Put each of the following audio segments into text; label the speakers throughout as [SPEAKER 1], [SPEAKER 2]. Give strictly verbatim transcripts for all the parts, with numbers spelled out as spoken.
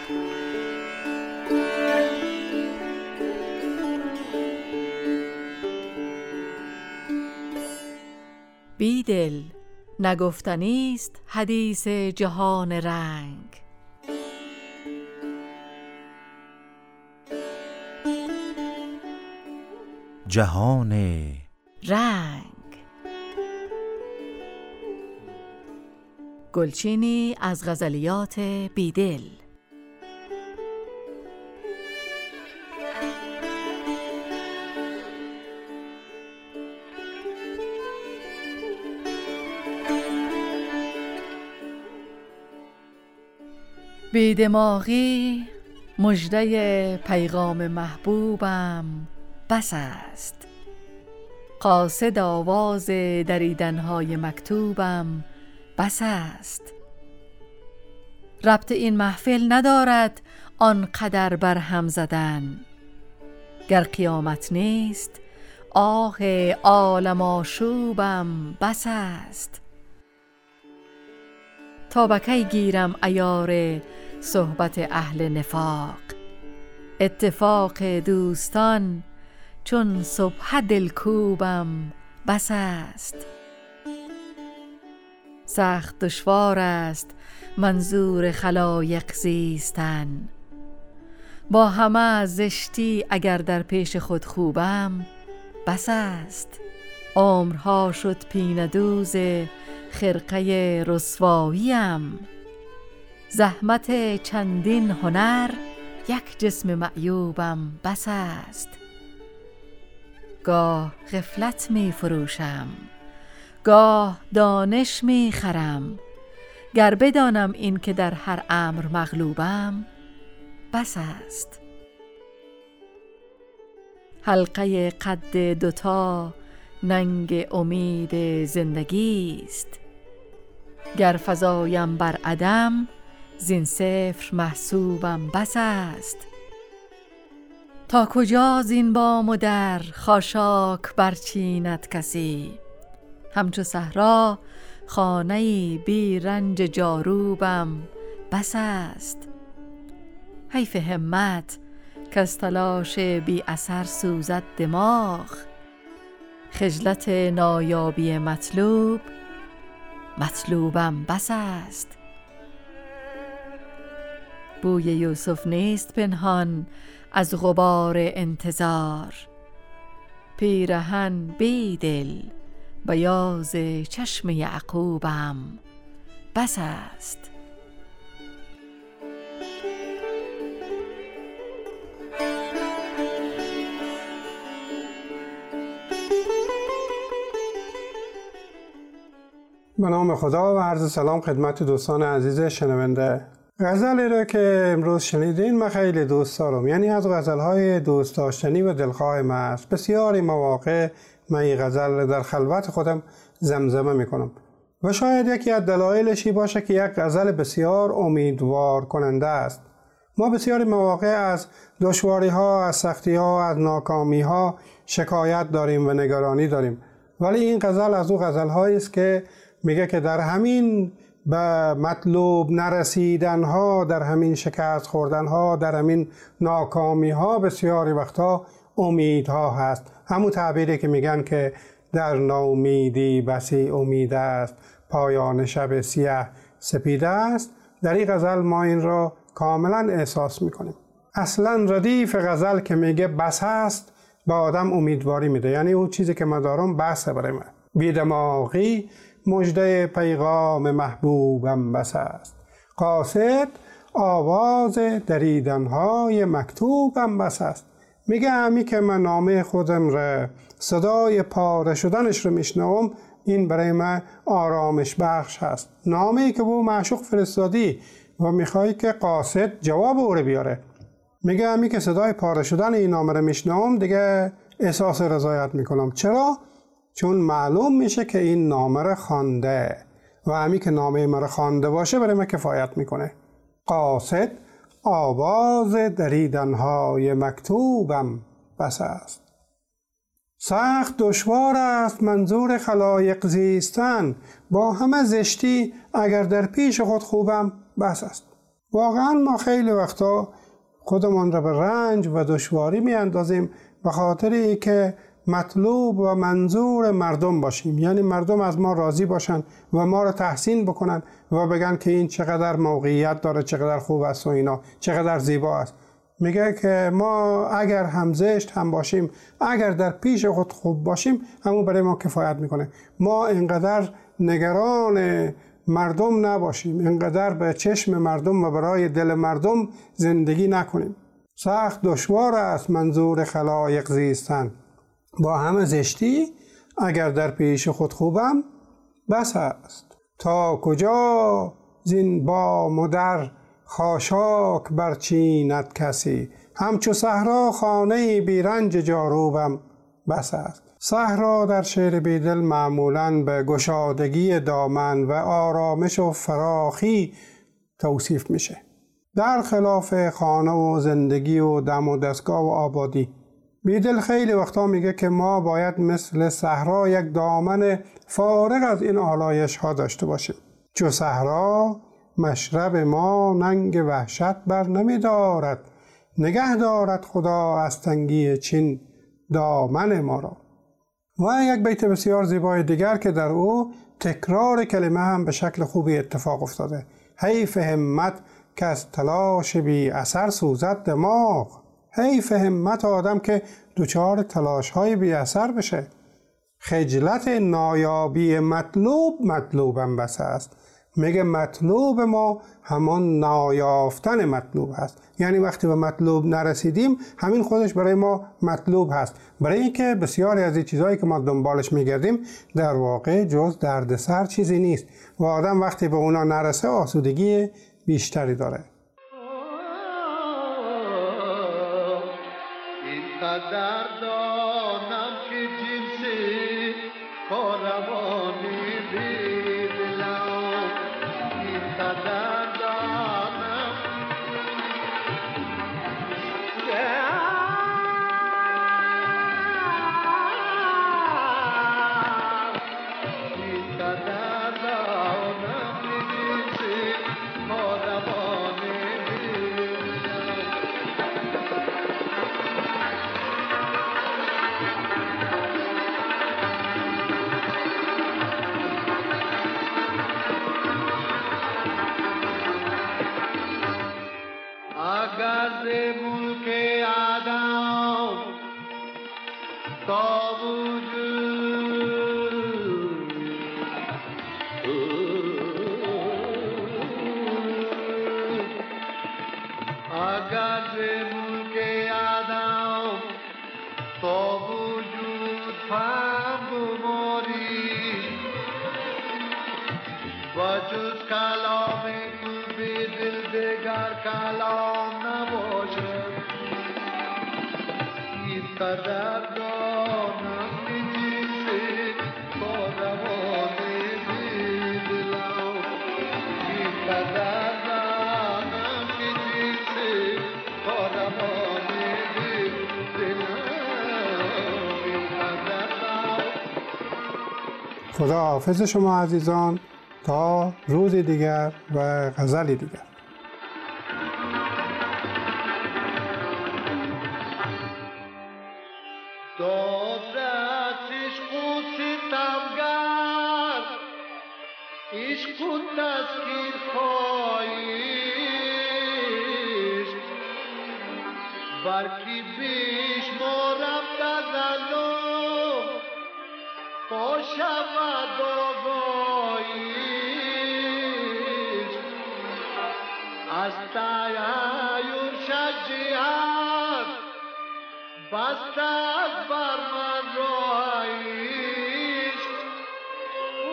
[SPEAKER 1] بیدل نگفتنیست حدیث جهان رنگ.
[SPEAKER 2] جهان
[SPEAKER 1] رنگ. گلچینی از غزلیات بیدل. بیدماغی مژده پیغام محبوبم بس است. قاصد آواز دریدنهای مکتوبم بس است. ربط این محفل ندارد آنقدر بر هم زدن. گر قیامت نیست آه عالم آشوبم بس است. تا بکی گیرم عیار صحبت اهل نفاق. اتفاق دوستان چون صبح دلکوبم بس است. سخت دشوار است منظور خلایق زیستن. با همه زشتی اگر در پیش خود خوبم بس است. عمرها شد پینه دوز خرقه رسواییم. زحمت چندین هنر یک جسم معیوبم بس است. گاه غفلت می فروشم گاه دانش می خرم. گر بدانم این که در هر امر مغلوبم بس است. حلقه قد دوتا ننگ امید زندگی است. گر فزایم بر عدم زین صفر محسوبم بس است. تا کجا زین بام و در خاشاک برچیند کسی. همچو صحرا خانه‌ای بی رنج جاروبم بس است. حیف همت کز تلاش بی اثر سوزد دماغ. خجلت نایابی مطلوب مطلوبم بس است. بوی یوسف نیست پنهان از غبار انتظار. پیرهن بیدل بیاض چشم یعقوبم بس است.
[SPEAKER 3] به نام خدا و عرض سلام خدمت دوستان عزیز شنونده. غزلی را که امروز شنیدین من خیلی دوست دارم. یعنی از غزل‌های دوست داشتنی و دلخواه من است. بسیاری مواقع من این غزل در خلوت خودم زمزمه میکنم و شاید یکی از دلایلشی باشه که یک غزل بسیار امیدوار کننده است. ما بسیاری مواقع از دشواری ها، از سختی ها، از ناکامی ها شکایت داریم و نگرانی داریم، ولی این غزل از او غزل هایی است که میگه که در همین به مطلوب نرسیدن ها، در همین شکست خوردن ها، در همین ناکامی ها بسیاری وقتا امیدها هست. همون تعبیری که میگن که در ناامیدی بسی امید است، پایان شب سیاه سپیده است. در این غزل ما این را کاملا احساس میکنیم. اصلا ردیف غزل که میگه بس است به آدم امیدواری میده، یعنی اون چیزی که من دارم بسه برای من. بیدماغی مژده پیغام محبوبم بس است. قاصد آواز دریدنهای مکتوبم بس است. میگه همی که من نامه خودم را صدای پاره شدنش رو میشنوم، این برای من آرامش بخش هست. نامه‌ای که با معشوق فرستادی و میخوای که قاصد جواب او رو بیاره. میگه همی که صدای پاره شدن این نامه رو میشنوم دیگه احساس رضایت میکنم. چرا؟ چون معلوم میشه که این نامه رو خوانده و همی که نامه من رو خوانده باشه برای من کفایت میکنه. قاصد آواز دریدنهای مکتوبم بس است. سخت دشوار است منظور خلایق زیستن. با همه زشتی اگر در پیش خود خوبم بس است. واقعا ما خیلی وقتا خودمان را به رنج و دشواری می اندازیم به خاطر ای که مطلوب و منظور مردم باشیم، یعنی مردم از ما راضی باشن و ما را تحسین بکنن و بگن که این چقدر موقعیت داره، چقدر خوب است و اینا، چقدر زیبا است. میگه که ما اگر هم زشت هم باشیم، اگر در پیش خود خوب باشیم، همون برای ما کفایت میکنه. ما اینقدر نگران مردم نباشیم، اینقدر به چشم مردم و برای دل مردم زندگی نکنیم. سخت دشوار است منظور خلایق زیستن، با همه زشتی اگر در پیش خود خوبم بس است. تا کجا زین بام و در خاشاک برچیند کسی، همچو صحرا خانه بی رنج جاروبم بس است. صحرا در شعر بیدل معمولاً به گشادگی دامن و آرامش و فراخی توصیف میشه، در خلاف خانه و زندگی و دم و دستگاه و آبادی. بیدل خیلی وقتا میگه که ما باید مثل صحرا یک دامن فارغ از این آلایش ها داشته باشیم. چو صحرا مشرب ما ننگ وحشت بر نمی دارد، نگه دارد خدا از تنگی چین دامن ما را. و یک بیت بسیار زیبای دیگر که در او تکرار کلمه هم به شکل خوبی اتفاق افتاده. حیف همت که از تلاش بی اثر سوزد دماغ. حیف همت آدم که دوچار تلاش های بی اثر بشه. خجلت نایابی مطلوب مطلوبم بس است. میگه مطلوب ما همان نایافتن مطلوب هست، یعنی وقتی به مطلوب نرسیدیم همین خودش برای ما مطلوب هست، برای اینکه بسیاری از این چیزهایی که ما دنبالش میگردیم در واقع جز دردسر چیزی نیست و آدم وقتی به اونا نرسه آسودگی بیشتری داره.
[SPEAKER 4] اینقدر دانم که جنسی کاروانی بیدلم، اینقدر دانم اینقدر دانم که جنسی کاروانی اگر ز ملک آدم تا وجود اگر ز ملک آدم تا وجود فهم بماری و جز کلام به دل دگر کلام نباشد. اینقدر دانم که جنسی کاروان بیدلم، اینقدر دانم که جنسی کاروان بیدلم، اینقدر دانم.
[SPEAKER 3] خدا حافظ شما عزیزان، تا روز دیگر و غزلی دیگر.
[SPEAKER 4] دادرت عشق و ستمگر، عشق و تذکیر خواهیش، برکی بیش مارم دزلو با شود آگاهیش، از تایور شجیت بستد بر من رایش. او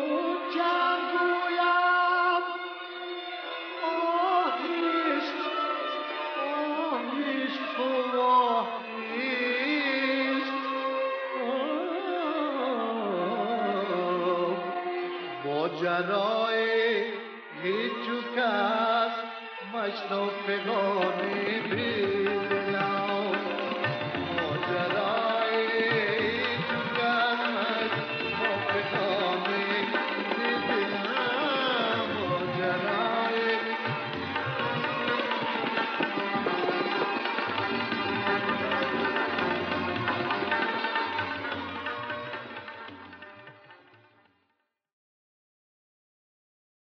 [SPEAKER 4] جنگویم آهیش آهیش تو آهیش، ماجرای هیچ کس مشنو پگانی بید.